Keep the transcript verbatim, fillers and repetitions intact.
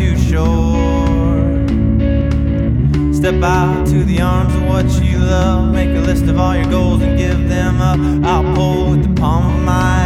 too short. Step out to the arms of what you love. Make a list of all your goals and give them up. I'll pull with the palm of my